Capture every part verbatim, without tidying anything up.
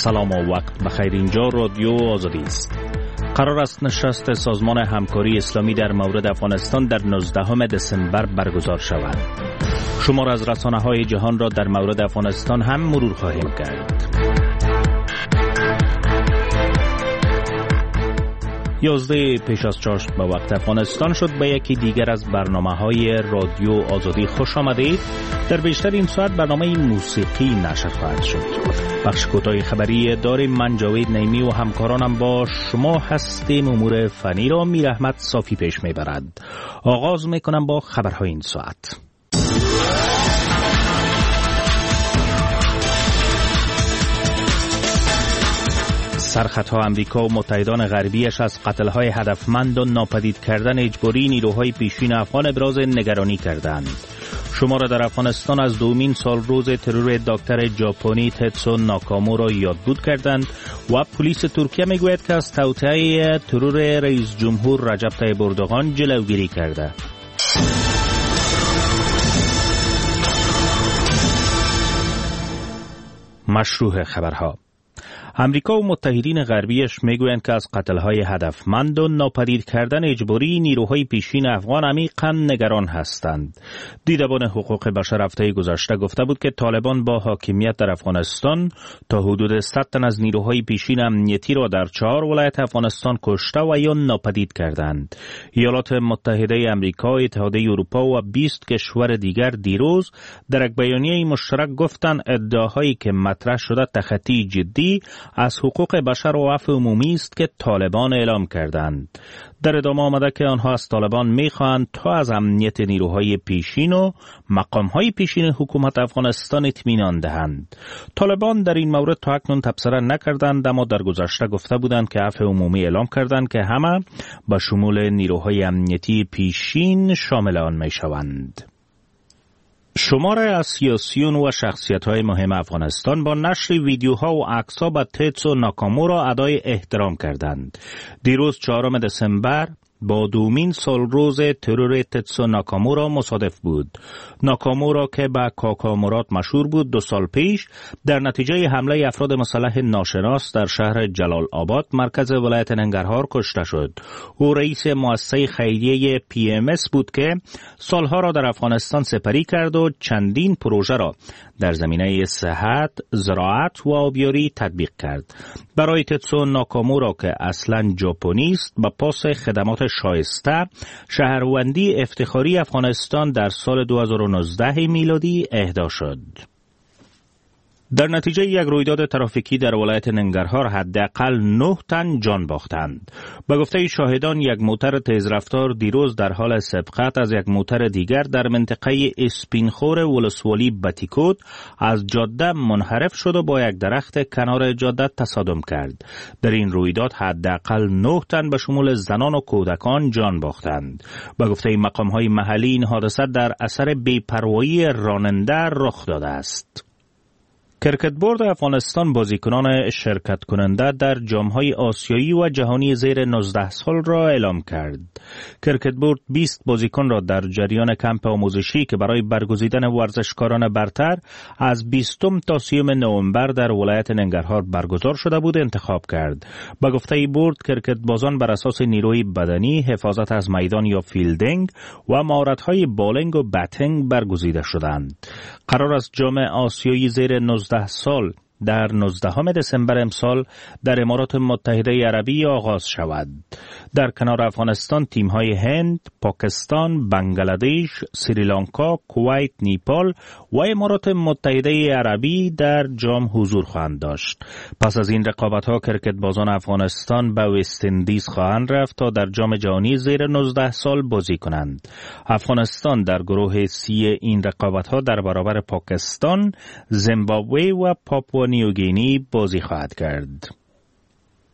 سلام و وقت بخیر. اینجا رادیو آزادی است. قرار است نشست سازمان همکاری اسلامی در مورد افغانستان در نوزدهم دسامبر برگزار شود. شمار از رسانه‌های جهان را در مورد افغانستان هم مرور خواهیم کرد. یازده پیش از چاشت به وقت افغانستان شد. به یکی دیگر از برنامه‌های رادیو آزادی خوش آمدید. در بیشتر این ساعت برنامه موسیقی نشر خواهد شد. بخش کوتاه خبری داریم. من جاوید نعیمی و همکارانم با شما هستیم. امور فنی را میر احمد صافی پیش میبرد. آغاز میکنم با خبرهای این ساعت. سرخطها امریکا و متحدان غربیش از قتل‌های هدفمند و ناپدید کردن اجباری نیروهای پیشین افغان ابراز نگرانی کردند. شمار در افغانستان از دومین سال روز ترور دکتر ژاپنی تتسو ناکامورا یادبود کردند و پلیس ترکیه میگوید که از توطئه ترور رئیس جمهور رجب طیب اردوغان جلوگیری کرده. مشروع خبرها. امریکا و متحدین غربیش میگویند که از قتل‌های هدفمند و ناپدید کردن اجباری نیروهای پیشین افغان عمیقاً نگران هستند. دیدبان حقوق بشر هفته گذشته گفته بود که طالبان با حاکمیت در افغانستان تا حدود صد تن از نیروهای پیشین امنیتی را در چهار ولایت افغانستان کشته و یا ناپدید کردند. ایالات متحده امریکا، اتحادیه اروپا و بیست کشور دیگر دیروز در یک بیانیه مشترک گفتند ادعاهایی که مطرح شده تخطی جدی از حقوق بشر و عفو عمومی است که طالبان اعلام کردند. در ادامه آمده که آنها از طالبان می‌خواهند تا از امنیت نیروهای پیشین و مقام‌های پیشین حکومت افغانستان اطمینان دهند. طالبان در این مورد تا اکنون تبصره نکردند، اما در گذشته گفته بودند که عفو عمومی اعلام کردند که همه با شمول نیروهای امنیتی پیشین شامل آن می‌شوند. شمار از سیاسیون و شخصیت‌های مهم افغانستان با نشر ویدیوها و عکس‌ها به تتسو ناکامورا ادای احترام کردند. دیروز چهارم دسامبر با دومین سال روز ترور تتسو ناکامورا مصادف بود. ناکامورا که به کاکامورات مشهور بود، دو سال پیش در نتیجه حمله افراد مسلح ناشناس در شهر جلال آباد مرکز ولایت ننگرهار کشته شد. او رئیس مؤسسه خیریه پی ام اس بود که سالها را در افغانستان سپری کرد و چندین پروژه را در زمینه صحت، زراعت و آبیاری تطبیق کرد. برای تتسو ناکامورا که اصلاً ژاپنی است، با پاس خدمات شایسته شهروندی افتخاری افغانستان در سال دو هزار و نوزده میلادی اهدا شد. در نتیجه یک رویداد ترافیکی در ولایت ننگرهار حداقل نه تن جان باختند. به گفته شاهدان یک موتر تیزرفتار دیروز در حال سبقت از یک موتر دیگر در منطقه اسپینخور ولسوالی بتیکوت از جاده منحرف شد و با یک درخت کنار جاده تصادم کرد. در این رویداد حداقل نه تن به شمول زنان و کودکان جان باختند. به گفته مقام‌های محلی این حادثه در اثر بی‌پروایی راننده رخ داده است. کرکت بورد افغانستان بازیکنان شرکت کننده در جام‌های آسیایی و جهانی زیر نوزده سال را اعلام کرد. کرکت بورد بیست بازیکن را در جریان کمپ آموزشی که برای برگزیدن ورزشکاران برتر از بیستم تا سیوم نوامبر در ولایت ننگرهار برگزار شده بود انتخاب کرد. به گفته بورد کرکت بازان بر اساس نیروی بدنی، حفاظت از میدان یا فیلدینگ و مهارت‌های بالینگ و بتینگ برگزیده شدند. قرار است جام آسیایی زیر نوزده سال در نوزدهم دسامبر امسال در امارات متحده عربی آغاز شود. در کنار افغانستان تیم‌های هند، پاکستان، بنگلادش، سریلانکا، کویت، نیپال و امارات متحده عربی در جام حضور خواهند داشت. پس از این رقابت‌ها کرکت بازان افغانستان به وست اندیز خواهند رفت تا در جام جهانی زیر نوزده سال بازی کنند. افغانستان در گروه سی این رقابت‌ها در برابر پاکستان، زیمبابوه و پاپوا نیوگینی بازی خواهد کرد.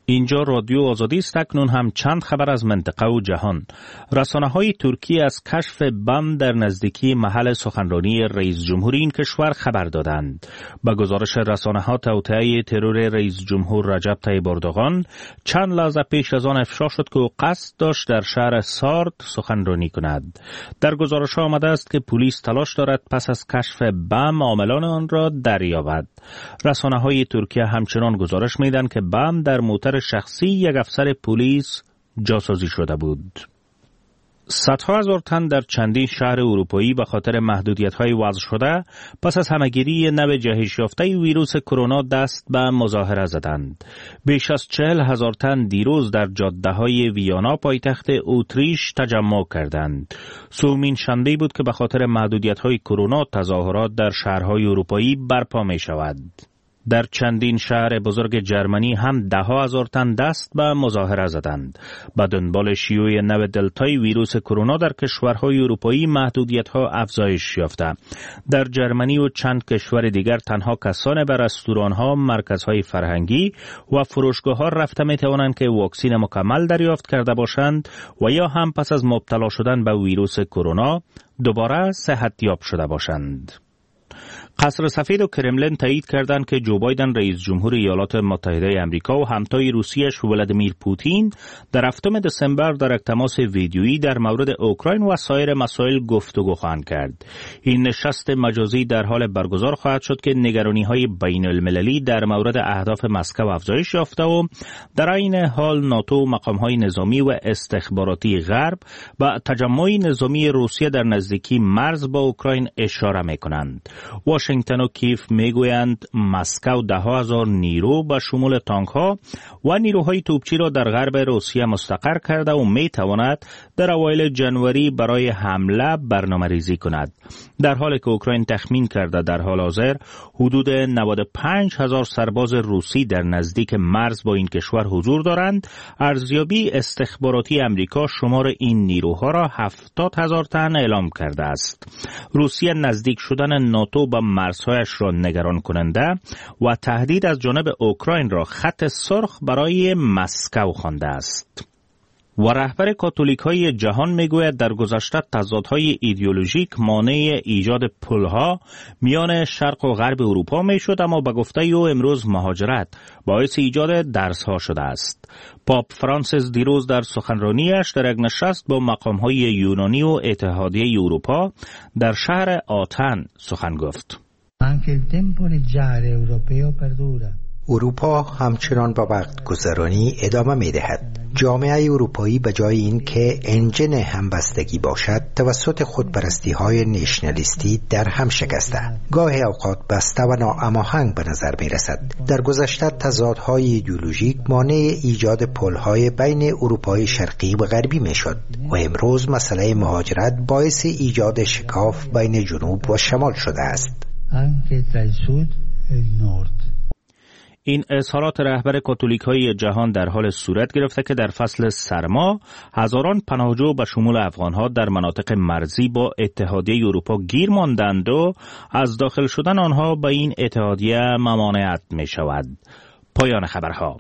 اینجا رادیو آزادی است. اکنون هم چند خبر از منطقه و جهان. رسانه‌های ترکیه از کشف بم در نزدیکی محل سخنرانی رئیس جمهوری این کشور خبر دادند. با گزارش رسانه‌ها، توطئه ترور رئیس جمهور رجب طیب اردوغان چند لحظه پیش از آن افشا شد که او قصد داشت در شهر سارد سخنرانی کند. در گزارش آمده است که پلیس تلاش دارد پس از کشف بم عاملان آن را دریابد. رسانه‌های ترکیه همچنان گزارش می‌دهند که بم در موتر شخصی یک افسر پلیس جاسازی شده بود. صدها هزار تن در چندین شهر اروپایی به خاطر محدودیت‌های وضع شده پس از همه‌گیری نو جهش یافته ویروس کرونا دست به مظاهره زدند. بیش از چهل هزار تن دیروز در جاده‌های ویانا پایتخت اتریش تجمع کردند. سومین شنبه بود که به خاطر محدودیت‌های کرونا تظاهرات در شهرهای اروپایی برپا می‌شود. در چندین شهر بزرگ جرمنی هم ده ها هزار تن دست به مظاهره زدند. به دنبال شیوع نو دلتای ویروس کرونا در کشورهای اروپایی محدودیت‌ها افزایش یافته. در جرمنی و چند کشور دیگر تنها کسان به رستوران‌ها، مرکزهای فرهنگی و فروشگاه‌ها رفته می‌توانند که واکسن مکمل دریافت کرده باشند و یا هم پس از مبتلا شدن به ویروس کرونا دوباره صحتیاب شده باشند. قصر سفید و کرملین تایید کردند که جو بایدن رئیس جمهور ایالات متحده آمریکا و همتای روسیه‌اش ولادیمیر پوتین در هفتم دسامبر در یک تماس ویدیویی در مورد اوکراین و سایر مسائل گفتگو خواهند کرد. این نشست مجازی در حال برگزار خواهد شد که نگرانی‌های بین‌المللی در مورد اهداف مسکو افزایش یافته و در این حال ناتو و مقام‌های نظامی و استخباراتی غرب به تجمع نظامی روسیه در نزدیکی مرز با اوکراین اشاره می‌کنند. واشنگتن و کیف میگویند مسکو ده ها هزار نیرو به شمول تانک ها و نیروهای توپچی را در غرب روسیه مستقر کرده و میتواند در اوایل جنوری برای حمله برنامه ریزی کند. در حالی که اوکراین تخمین کرده در حال حاضر حدود نود و پنج هزار سرباز روسی در نزدیک مرز با این کشور حضور دارند، ارزیابی استخباراتی امریکا شمار این نیروها را هفتاد هزار تن اعلام کرده است. روسیه نزدیک شدن ناتو به مرزهایش را نگران کننده و تهدید از جانب اوکراین را خط سرخ برای مسکو خوانده است. و رهبر کاتولیک‌های جهان میگوید در گذشته تضادهای ایدئولوژیک مانع ایجاد پل‌ها میان شرق و غرب اروپا میشد، اما به گفته او امروز مهاجرت باعث ایجاد درس‌ها شده است. پاپ فرانسیس دیروز در سخنرانیش در یک نشست با مقام‌های یونانی و اتحادیه اروپا در شهر آتن سخن گفت. اروپا همچنان با وقت گذرانی ادامه می دهد. جامعه اروپایی به جای این که انجن همبستگی باشد توسط خودپرستی های نیشنالیستی در هم شکسته، گاهی اوقات بسته و ناهماهنگ به نظر می رسد. در گذشته تضادهای ایدئولوژیک مانع ایجاد پل‌های بین اروپای شرقی و غربی می شد و امروز مسئله مهاجرت باعث ایجاد شکاف بین جنوب و شمال شده است. این اظهارات رهبر کاتولیک‌های جهان در حال صورت گرفته که در فصل سرما هزاران پناهجو به شمول افغان‌ها در مناطق مرزی با اتحادیه اروپا گیر ماندند و از داخل شدن آنها به این اتحادیه ممانعت می‌شود. پایان خبرها.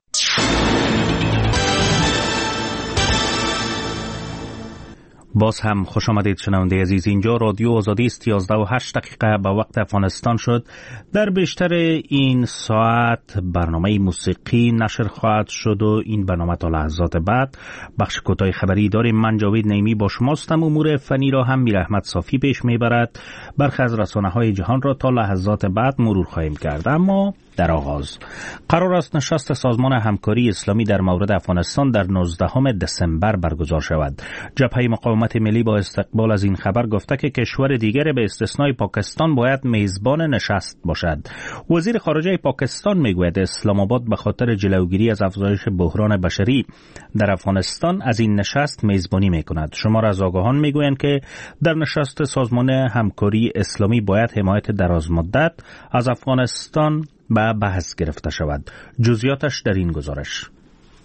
باز هم خوش آمدید شنونده عزیز. اینجا رادیو آزادی است. یازده و هشت دقیقه به وقت افغانستان شد. در بیشتر این ساعت برنامه موسیقی نشر خواهد شد و این برنامه تا لحظات بعد بخش کوتاه خبری داریم. من جاوید نعیمی با شماستم. امور فنی را هم میر احمد صافی پیش میبرد. برخی از رسانه‌های جهان را تا لحظات بعد مرور خواهیم کرد. اما در آغاز قرار است نشست سازمان همکاری اسلامی در مورد افغانستان در نوزدهم دسامبر برگزار شود. جبهه مقاومت ملی با استقبال از این خبر گفته که کشور دیگر به استثنای پاکستان باید میزبان نشست باشد. وزیر خارجه پاکستان میگوید اسلام آباد به خاطر جلوگیری از افزایش بحران بشری در افغانستان از این نشست میزبانی میکند. شمار از آگاهان میگویند که در نشست سازمان همکاری اسلامی باید حمایت درازمدت از افغانستان به بحث گرفته شود. جزئیاتش در این گزارش.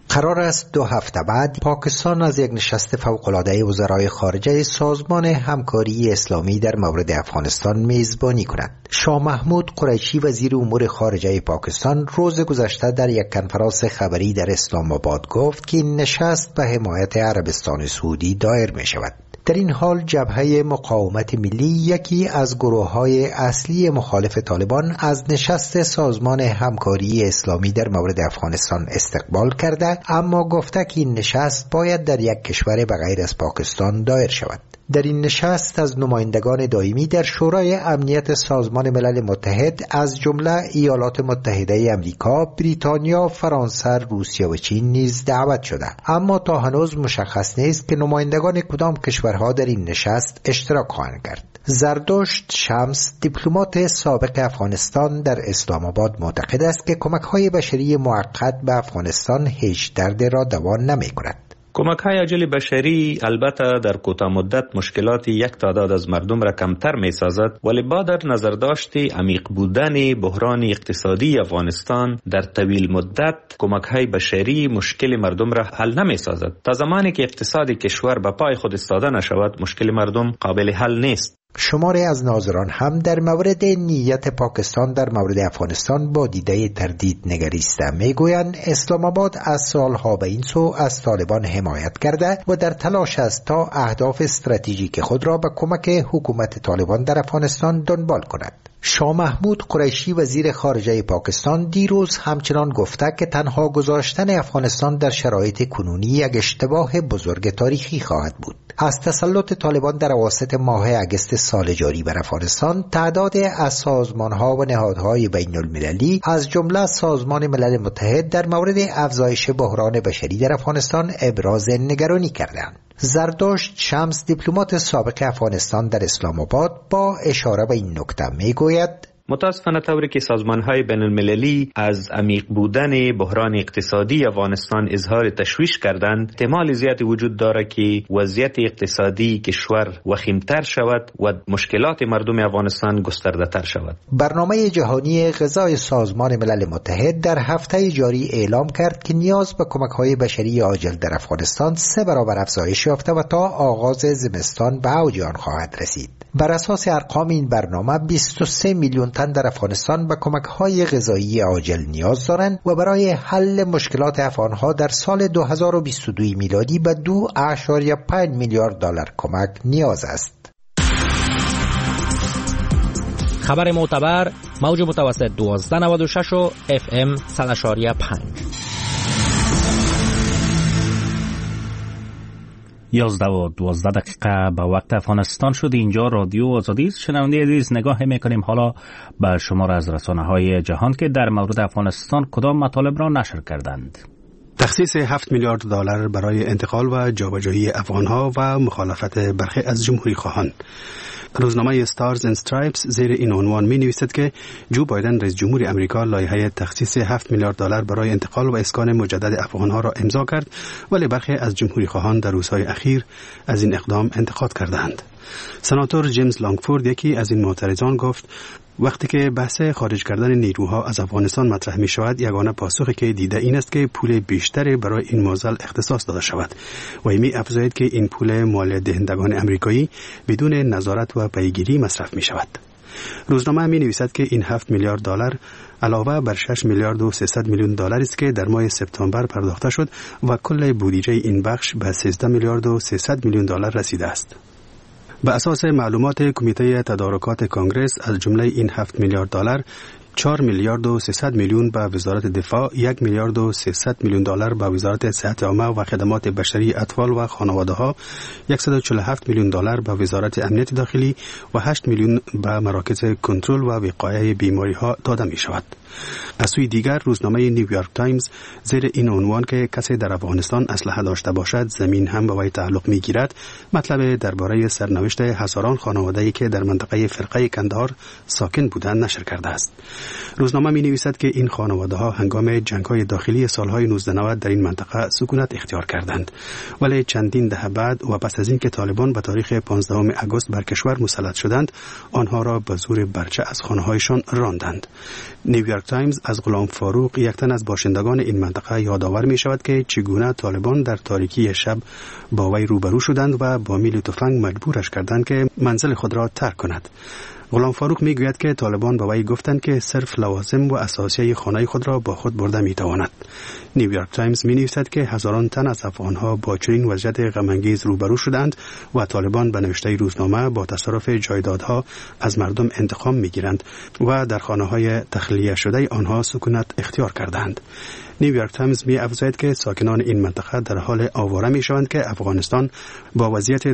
قرار است دو هفته بعد پاکستان از یک نشست فوق‌العاده وزرای خارجه سازمان همکاری اسلامی در مورد افغانستان میزبانی کند. شاه محمود قریشی وزیر امور خارجه پاکستان روز گذشته در یک کنفرانس خبری در اسلام آباد گفت که این نشست به حمایت عربستان سعودی دایر می شود. در این حال جبهه مقاومت ملی، یکی از گروه‌های اصلی مخالف طالبان، از نشست سازمان همکاری اسلامی در مورد افغانستان استقبال کرده، اما گفته که این نشست باید در یک کشور بغیر از پاکستان دایر شود. در این نشست از نمایندگان دائمی در شورای امنیت سازمان ملل متحد از جمله ایالات متحده آمریکا، بریتانیا، فرانسه، روسیه و چین نیز دعوت شده، اما تا هنوز مشخص نیست که نمایندگان کدام کشورها در این نشست اشتراک خواهند کرد. زردشت شمس، دیپلمات سابق افغانستان، در اسلام آباد معتقد است که کمک‌های بشری موقت به افغانستان هیچ درد را دوا نمی‌کند. کمک‌های عاجل بشری البته در کوتاه مدت مشکلات یک تعداد از مردم را کمتر می‌سازد، ولی با در نظر داشت عمیق بودن بحران اقتصادی افغانستان در طویل مدت کمک‌های بشری مشکل مردم را حل نمی‌سازد. تا زمانی که اقتصاد کشور به پای خود ایستاده نشود، مشکل مردم قابل حل نیست. شماری از ناظران هم در مورد نیت پاکستان در مورد افغانستان با دیده تردید نگریسته. میگویند اسلام آباد از سالها به این سو از طالبان حمایت کرده و در تلاش است تا اهداف استراتژیک خود را به کمک حکومت طالبان در افغانستان دنبال کند. شاه محمود قریشی وزیر خارجه پاکستان دیروز همچنان گفته که تنها گذاشتن افغانستان در شرایط کنونی یک اشتباه بزرگ تاریخی خواهد بود. از تسلط طالبان در اواسط ماه اگست سال جاری بر افغانستان، تعداد از سازمان‌ها و نهادهای بین المللی از جمله سازمان ملل متحد در مورد افزایش بحران بشری در افغانستان ابراز نگرانی کردند. زردشت شمس، دیپلمات سابق افغانستان در اسلام آباد، با اشاره به این نکته میگوید: متاسفانه طوری که سازمان‌های بین المللی از عمیق بودن بحران اقتصادی افغانستان اظهار تشویش کردند، احتمال زیادی وجود دارد که وضعیت اقتصادی کشور وخیمتر شود و مشکلات مردم افغانستان گسترده تر شود. برنامه جهانی غذای سازمان ملل متحد در هفته جاری اعلام کرد که نیاز به کمک‌های بشری عاجل در افغانستان سه برابر افزایش یافته و تا آغاز زمستان به اوج آن خواهد رسید. بر اساس ارقام این برنامه بیست و سه میلیون تن در افغانستان به کمک‌های غذایی عاجل نیاز دارند و برای حل مشکلات افغان‌ها در سال دو هزار و بیست و دو میلادی به دو اشاریه پنج میلیارد دلار کمک نیاز است. خبر معتبر، موج متوسط دوازده نود و شش و اف ام صد و پنج. یازده و دوازده دقیقه به وقت افغانستان شد. اینجا رادیو آزادی است. شنونده عزیز، نگاه میکنیم حالا به شمار از رسانه‌های جهان که در مورد افغانستان کدام مطالب را نشر کردند. تخصیص هفت میلیارد دلار برای انتقال و جابجایی افغانها و مخالفت برخی از جمهوری خواهان. روزنامه ستارز اند استرایپس زیر این عنوان می نویسد که جو بایدن رئیس جمهور امریکا لایحه تخصیص هفت میلیارد دلار برای انتقال و اسکان مجدد افغانها را امضا کرد، ولی برخی از جمهوری خواهان در روزهای اخیر از این اقدام انتقاد کردند. سناتور جیمز لانگفورد، یکی از این معترضان، گفت وقتی که بحث خارج کردن نیروها از افغانستان مطرح می شود، یگانه پاسخی که دیده این است که پول بیشتری برای این موضوع اختصاص داده شود و می افزاید که این پول مالیات دهندگان امریکایی بدون نظارت و پیگیری مصرف می شود. روزنامه می نویسد که این هفت میلیارد دلار علاوه بر شش میلیارد و سیصد میلیون دلار است که در ماه سپتامبر پرداخته شد و کل بودجه این بخش به سیزده میلیارد و سیصد میلیون دلار رسیده است. به اساس معلومات کمیته تدارکات کنگره، از جمله این هفت میلیارد دلار، چهار میلیارد و سیصد میلیون به وزارت دفاع، یک میلیارد و سیصد میلیون دلار به وزارت صحت عامه و خدمات بشری اطفال و خانواده ها، صد و چهل و هفت میلیون دلار به وزارت امنیت داخلی و هشت میلیون به مراکز کنترل و وقایع بیماری ها داده می شود. از سوی دیگر روزنامه نیویورک تایمز زیر این عنوان که کسی در افغانستان اسلحه داشته باشد زمین هم به وی تعلق می گیرد، مطلب درباره سرنوشت هزاران خانواده‌ای که در منطقه فرقه کندهار ساکن بودند نشر کرده است. روزنامه می نویسد که این خانواده ها هنگام جنگ های داخلی سالهای نوزده نود در این منطقه سکونت اختیار کردند، ولی چندین دهه بعد و پس از اینکه طالبان به تاریخ پانزدهم آگوست بر کشور مسلط شدند، آنها را به زور برچه از خانه هایشان راندند. نیویورک تایمز از غلام فاروق، یک تن از باشندگان این منطقه، یادآور می شود که چگونه طالبان در تاریکی شب با وی روبرو شدند و با میل تفنگ مجبورش کردند که منزل خود را ترک کند. غلام فاروق می گوید که طالبان به وی گفتند که صرف لوازم و اساسیه خانه خود را با خود برده می تواند. نیویورک تایمز می نویسد که هزاران تن از افغانها با چنین وضعیت غم‌انگیز روبرو شدند و طالبان به نوشته روزنامه با تصرف جایدادها از مردم انتقام می گیرند و در خانه های تخلیه شده آنها سکونت اختیار کردند. نیویورک تایمز می افزاید که ساکنان این منطقه در حال آواره می شوند که افغانستان با وضعیت